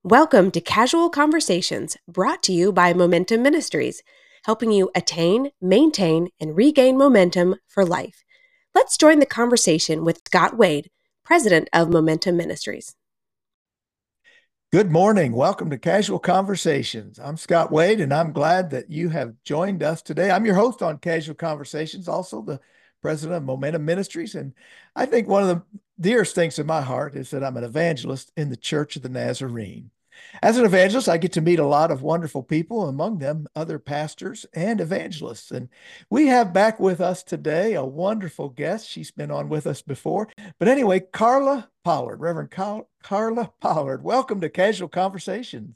Welcome to Casual Conversations, brought to you by Momentum Ministries, helping you attain, maintain, and regain momentum for life. Let's join the conversation with Scott Wade, president of Momentum Ministries. Good morning. Welcome to Casual Conversations. I'm Scott Wade, and I'm glad that you have joined us today. I'm your host on Casual Conversations, also the president of Momentum Ministries. And I think one of the dearest things in my heart is that I'm an evangelist in the Church of the Nazarene. As an evangelist, I get to meet a lot of wonderful people, among them other pastors and evangelists. And we have back with us today a wonderful guest. She's been on with us before. But anyway, Carla Pollard, Reverend Carla Pollard, welcome to Casual Conversations.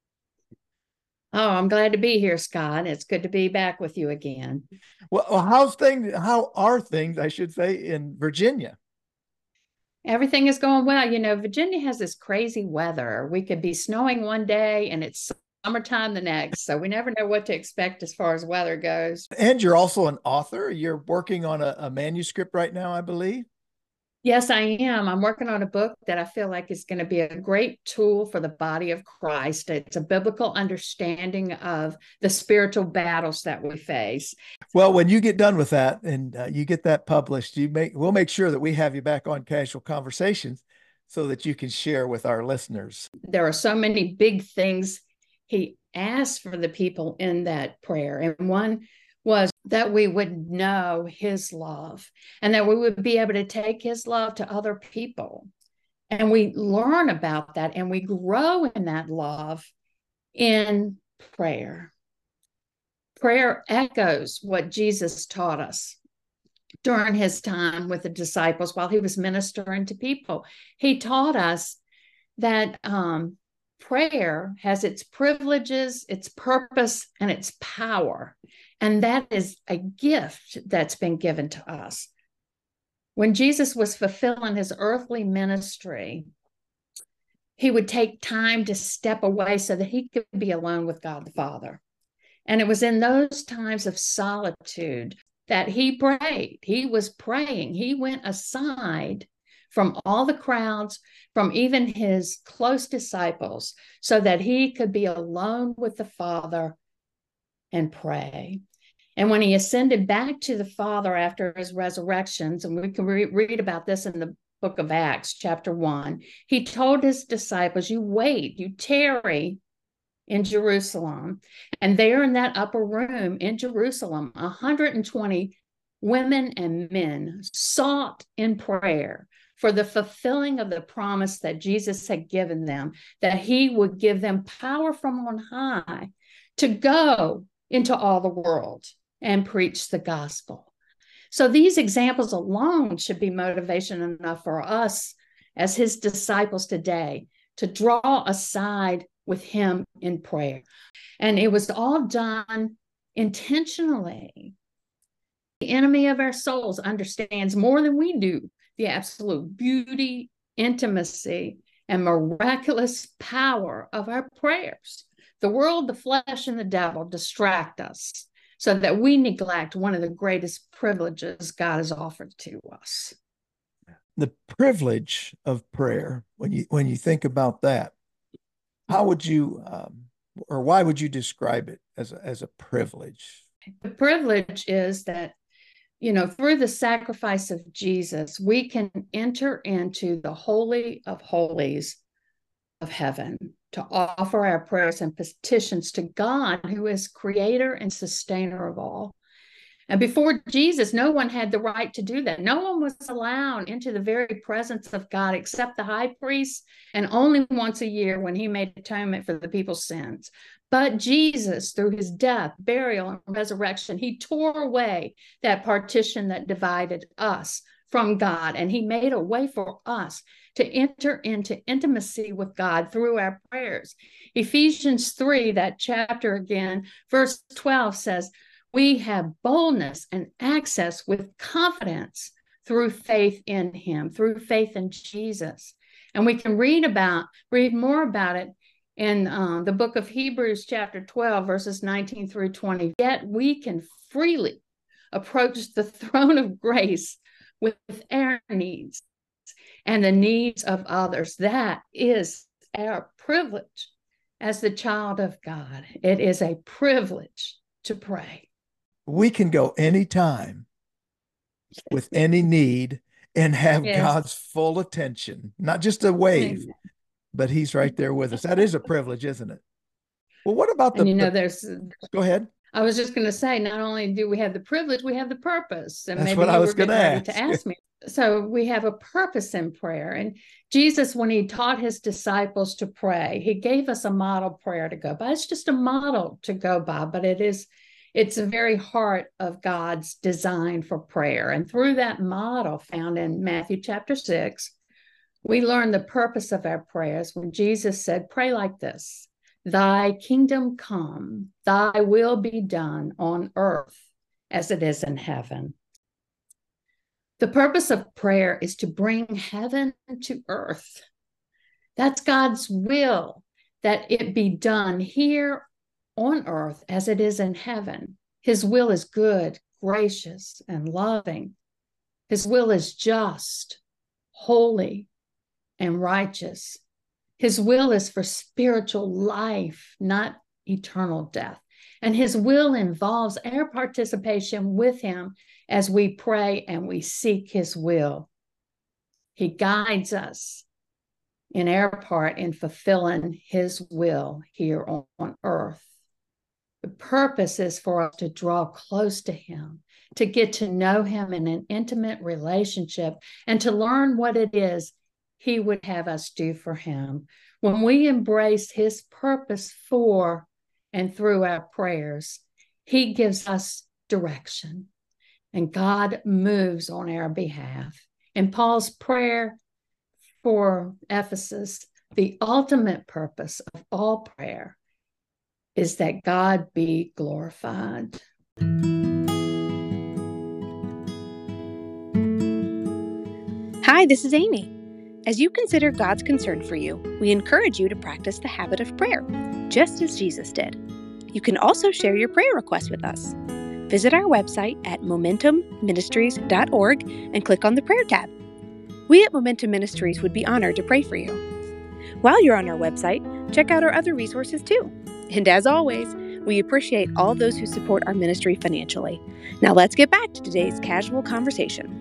Oh, I'm glad to be here, Scott. It's good to be back with you again. Well, how are things, I should say, in Virginia? Everything is going well. You know, Virginia has this crazy weather. We could be snowing one day and it's summertime the next. So we never know what to expect as far as weather goes. And you're also an author. You're working on a manuscript right now, I believe. Yes, I am. I'm working on a book that I feel like is going to be a great tool for the body of Christ. It's a biblical understanding of the spiritual battles that we face. Well, when you get done with that and you get that published, we'll make sure that we have you back on Casual Conversations so that you can share with our listeners. There are so many big things he asked for the people in that prayer. And one was that we would know his love and that we would be able to take his love to other people. And we learn about that and we grow in that love in prayer. Prayer echoes what Jesus taught us during his time with the disciples while he was ministering to people. He taught us that prayer has its privileges, its purpose, and its power. And that is a gift that's been given to us. When Jesus was fulfilling his earthly ministry, he would take time to step away so that he could be alone with God the Father. And it was in those times of solitude that he prayed. He was praying. He went aside from all the crowds, from even his close disciples, so that he could be alone with the Father and pray. And when he ascended back to the Father after his resurrections, and we can read about this in the book of Acts, chapter 1, he told his disciples, you wait, you tarry in Jerusalem. And there in that upper room in Jerusalem, 120 women and men sought in prayer for the fulfilling of the promise that Jesus had given them, that he would give them power from on high to go into all the world and preach the gospel. So these examples alone should be motivation enough for us as his disciples today to draw aside with him in prayer. And it was all done intentionally. The enemy of our souls understands more than we do the absolute beauty, intimacy, and miraculous power of our prayers. The world, the flesh, and the devil distract us so that we neglect one of the greatest privileges God has offered to us. The privilege of prayer, when you think about that, how would you or why would you describe it as a privilege? The privilege is that, you know, through the sacrifice of Jesus, we can enter into the Holy of Holies of heaven to offer our prayers and petitions to God, who is creator and sustainer of all. And before Jesus, no one had the right to do that. No one was allowed into the very presence of God except the high priest, and only once a year when he made atonement for the people's sins. But Jesus, through his death, burial, and resurrection, he tore away that partition that divided us from God, and he made a way for us to enter into intimacy with God through our prayers. Ephesians 3, that chapter again, verse 12 says, we have boldness and access with confidence through faith in him, through faith in Jesus. And we can read more about it in the book of Hebrews, chapter 12, verses 19 through 20. Yet we can freely approach the throne of grace with our needs and the needs of others. That is our privilege as the child of God. It is a privilege to pray. We can go anytime with any need and have Yes. God's full attention, not just a wave, but he's right there with us. That is a privilege, isn't it? Well, what about go ahead. I was just going to say, not only do we have the privilege, we have the purpose. And That's maybe what I you was were getting gonna ready ask. to ask me. So we have a purpose in prayer. And Jesus, when he taught his disciples to pray, he gave us a model prayer to go by. It's just a model to go by, but it's the very heart of God's design for prayer. And through that model found in Matthew chapter 6, we learn the purpose of our prayers when Jesus said, pray like this: Thy kingdom come, thy will be done on earth as it is in heaven. The purpose of prayer is to bring heaven to earth. That's God's will, that it be done here on earth as it is in heaven. His will is good, gracious, and loving. His will is just, holy, and righteous. His will is for spiritual life, not eternal death. And his will involves our participation with him as we pray and we seek his will. He guides us in our part in fulfilling his will here on earth. The purpose is for us to draw close to him, to get to know him in an intimate relationship, and to learn what it is he would have us do for him. When we embrace his purpose for and through our prayers, he gives us direction, and God moves on our behalf. In Paul's prayer for Ephesus, the ultimate purpose of all prayer is that God be glorified. Hi, this is Amy. As you consider God's concern for you, we encourage you to practice the habit of prayer, just as Jesus did. You can also share your prayer requests with us. Visit our website at momentumministries.org and click on the prayer tab. We at Momentum Ministries would be honored to pray for you. While you're on our website, check out our other resources too. And as always, we appreciate all those who support our ministry financially. Now let's get back to today's casual conversation.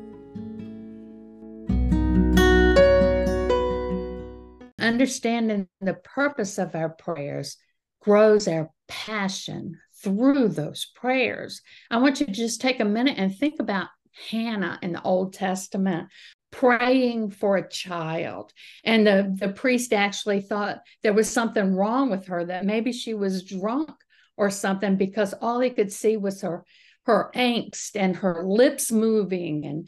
Understanding the purpose of our prayers grows our passion through those prayers. I want you to just take a minute and think about Hannah in the Old Testament praying for a child. And the priest actually thought there was something wrong with her, that maybe she was drunk or something, because all he could see was her angst and her lips moving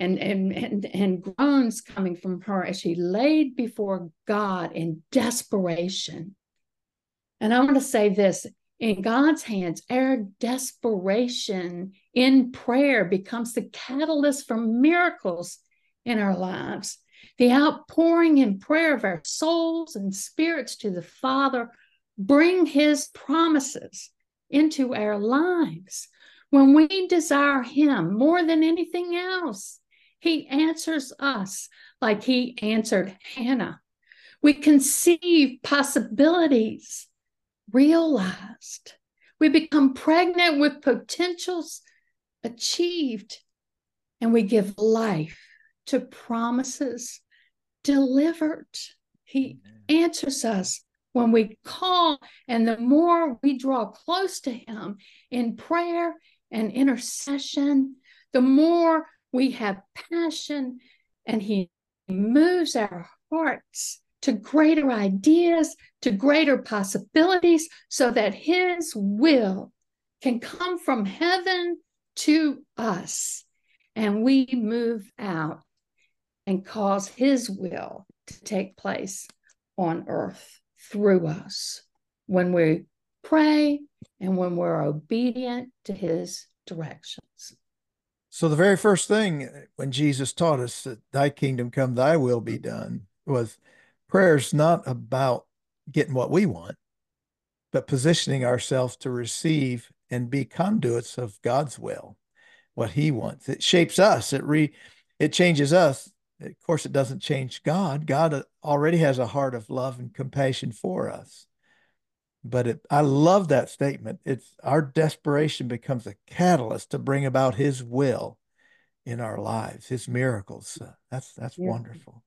and groans coming from her as she laid before God in desperation. And I want to say this: in God's hands, our desperation in prayer becomes the catalyst for miracles in our lives. The outpouring in prayer of our souls and spirits to the Father bring his promises into our lives. When we desire him more than anything else, he answers us like he answered Hannah. We conceive possibilities realized. We become pregnant with potentials achieved, and we give life to promises delivered. He answers us when we call, and the more we draw close to him in prayer and intercession, the more we have passion, and he moves our hearts to greater ideas, to greater possibilities, so that his will can come from heaven to us, and we move out and cause his will to take place on earth through us when we pray and when we're obedient to his directions. So the very first thing when Jesus taught us that thy kingdom come, thy will be done, was prayer's not about getting what we want, but positioning ourselves to receive and be conduits of God's will, what he wants. It shapes us. It changes us of course, it doesn't change God. God already has a heart of love and compassion for us. But I love that statement. It's our desperation becomes a catalyst to bring about His will in our lives, His miracles. That's Yeah. wonderful.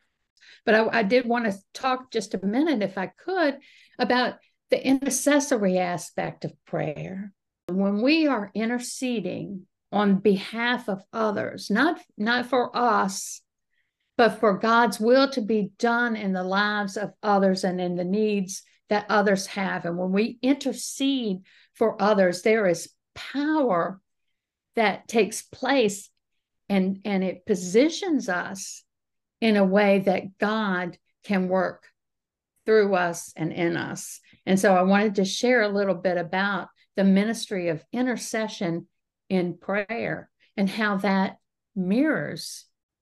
But I did want to talk just a minute, if I could, about the intercessory aspect of prayer. When we are interceding on behalf of others, not for us, but for God's will to be done in the lives of others and in the needs that others have. And when we intercede for others, there is power that takes place, and it positions us in a way that God can work through us and in us. And so I wanted to share a little bit about the ministry of intercession in prayer and how that mirrors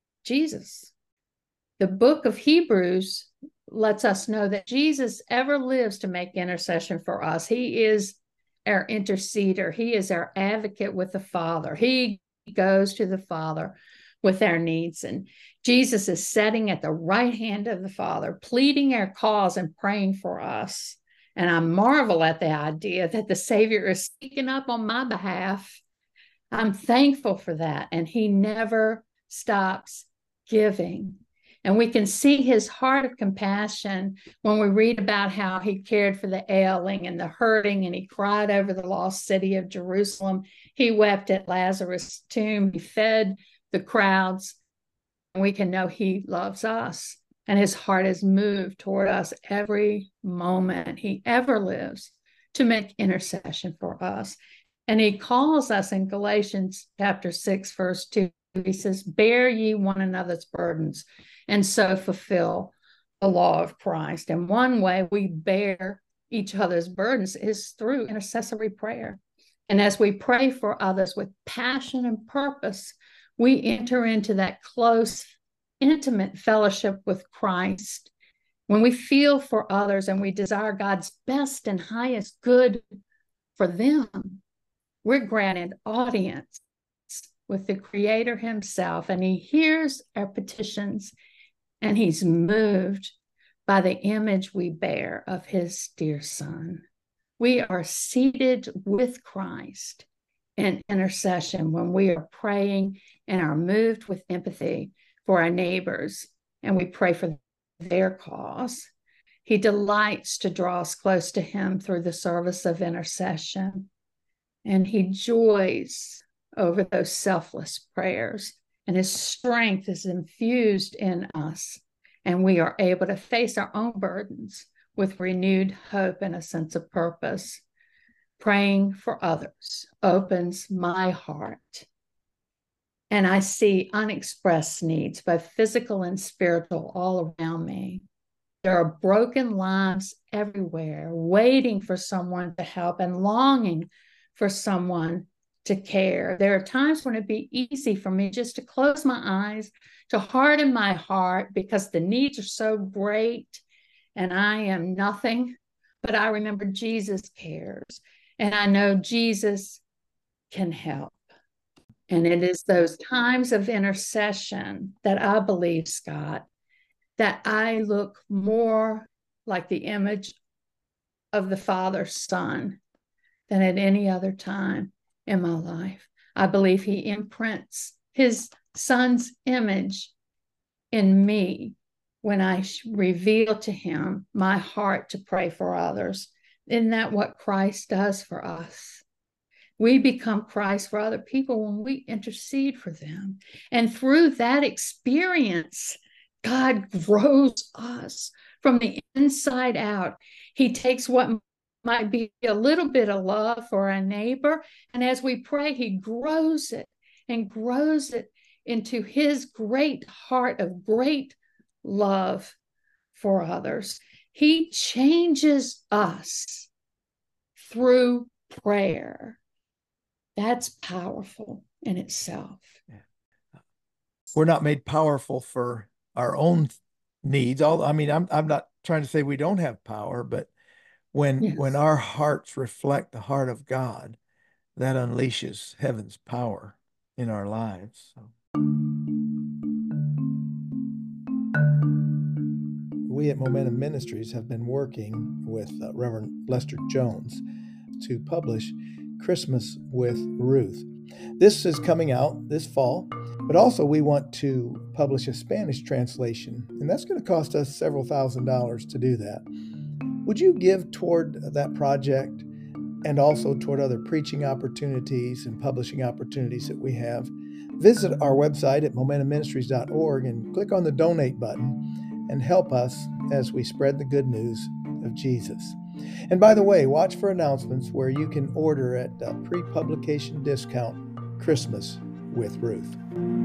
Jesus. The book of Hebrews lets us know that Jesus ever lives to make intercession for us. He is our interceder. He is our advocate with the Father. He goes to the Father with our needs. And Jesus is sitting at the right hand of the Father, pleading our cause and praying for us. And I marvel at the idea that the Savior is speaking up on my behalf. I'm thankful for that. And He never stops giving. And we can see His heart of compassion when we read about how He cared for the ailing and the hurting, and He cried over the lost city of Jerusalem. He wept at Lazarus' tomb. He fed the crowds. And we can know He loves us, and His heart is moved toward us every moment He ever lives to make intercession for us. And He calls us in Galatians chapter 6, verse 2. He says, bear ye one another's burdens, and so fulfill the law of Christ. And one way we bear each other's burdens is through intercessory prayer. And as we pray for others with passion and purpose, we enter into that close, intimate fellowship with Christ. When we feel for others and we desire God's best and highest good for them, we're granted audience with the Creator Himself, and He hears our petitions, and He's moved by the image we bear of His dear Son. We are seated with Christ in intercession when we are praying and are moved with empathy for our neighbors, and we pray for their cause. He delights to draw us close to Him through the service of intercession, and He joys over those selfless prayers, and His strength is infused in us, and we are able to face our own burdens with renewed hope and a sense of purpose. Praying for others opens my heart, and I see unexpressed needs, both physical and spiritual, all around me. There are broken lives everywhere, waiting for someone to help and longing for someone to care. There are times when it'd be easy for me just to close my eyes, to harden my heart, because the needs are so great and I am nothing. But I remember Jesus cares, and I know Jesus can help. And it is those times of intercession that I believe, Scott, that I look more like the image of the Father's Son than at any other time in my life. I believe He imprints His Son's image in me when I reveal to Him my heart to pray for others. Isn't that what Christ does for us? We become Christ for other people when we intercede for them. And through that experience, God grows us from the inside out. He takes what might be a little bit of love for our neighbor, and as we pray, He grows it and grows it into His great heart of great love for others. He changes us through prayer. That's powerful in itself. Yeah. We're not made powerful for our own needs. I mean, I'm not trying to say we don't have power, but when our hearts reflect the heart of God, that unleashes heaven's power in our lives. So. we at Momentum Ministries have been working with Reverend Lester Jones to publish Christmas with Ruth. This is coming out this fall, but also we want to publish a Spanish translation, and that's going to cost us several $1,000s to do that. Would you give toward that project and also toward other preaching opportunities and publishing opportunities that we have? Visit our website at momentumministries.org and click on the donate button and help us as we spread the good news of Jesus. And by the way, watch for announcements where you can order at a pre-publication discount Christmas with Ruth.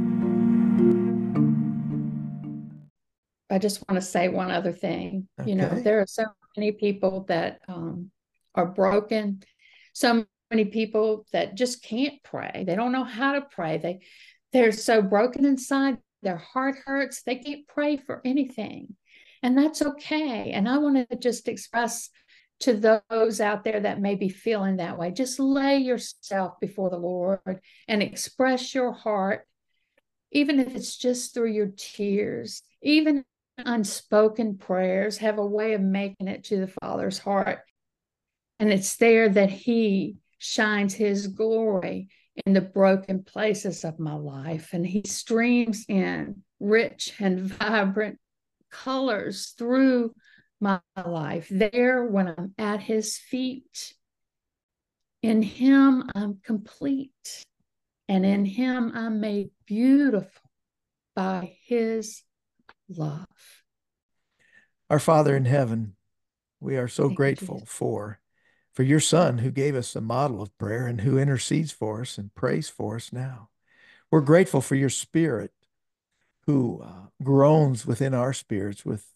I just want to say one other thing. Okay. You know, there are so many people that are broken, so many people that just can't pray. They don't know how to pray. They're so broken inside. Their heart hurts. They can't pray for anything. And that's okay. And I want to just express to those out there that may be feeling that way, just lay yourself before the Lord and express your heart, even if it's just through your tears. Even unspoken prayers have a way of making it to the Father's heart. And it's there that He shines His glory in the broken places of my life. And He streams in rich and vibrant colors through my life. There, when I'm at His feet, in Him I'm complete. And in Him I'm made beautiful by His love. Our Father in heaven, we are so grateful for your Son who gave us a model of prayer and who intercedes for us and prays for us now. We're grateful for your Spirit who groans within our spirits with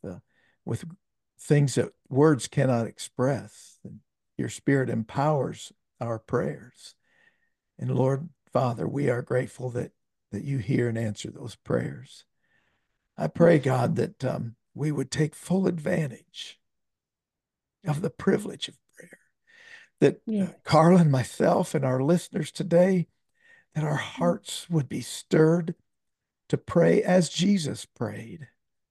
things that words cannot express. And your Spirit empowers our prayers. And Lord, Father, we are grateful that you hear and answer those prayers. I pray, God, that we would take full advantage of the privilege of prayer. That Carla and myself and our listeners today, that our hearts would be stirred to pray as Jesus prayed.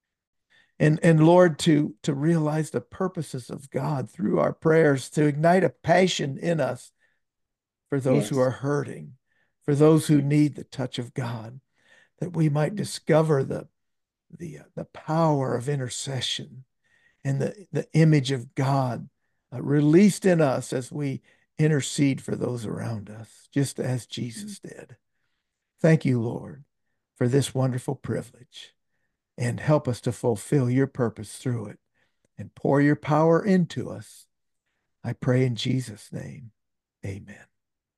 And Lord, to realize the purposes of God through our prayers, to ignite a passion in us for those who are hurting, for those who need the touch of God, that we might discover the power of intercession and the image of God released in us as we intercede for those around us, just as Jesus did. Thank you, Lord, for this wonderful privilege, and help us to fulfill your purpose through it and pour your power into us. I pray in Jesus' name. Amen.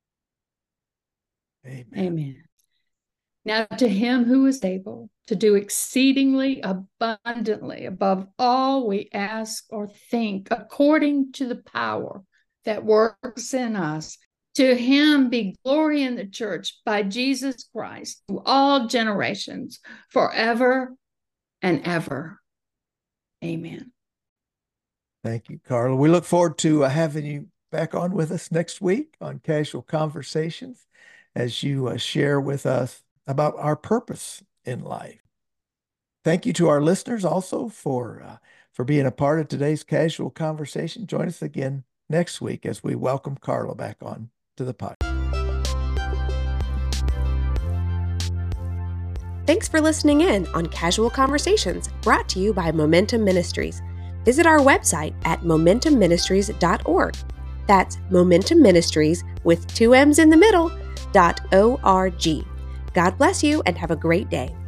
Amen. Amen. Now to Him who is able to do exceedingly abundantly above all we ask or think, according to the power that works in us, to Him be glory in the church by Jesus Christ to all generations, forever and ever. Amen. Thank you, Carla. We look forward to having you back on with us next week on Casual Conversations as you share with us about our purpose in life. Thank you to our listeners also for being a part of today's Casual Conversation. Join us again next week as we welcome Carla back on to the podcast. Thanks for listening in on Casual Conversations, brought to you by Momentum Ministries. Visit our website at momentumministries.org. That's Momentum Ministries with 2 M's in the middle, .org. God bless you and have a great day.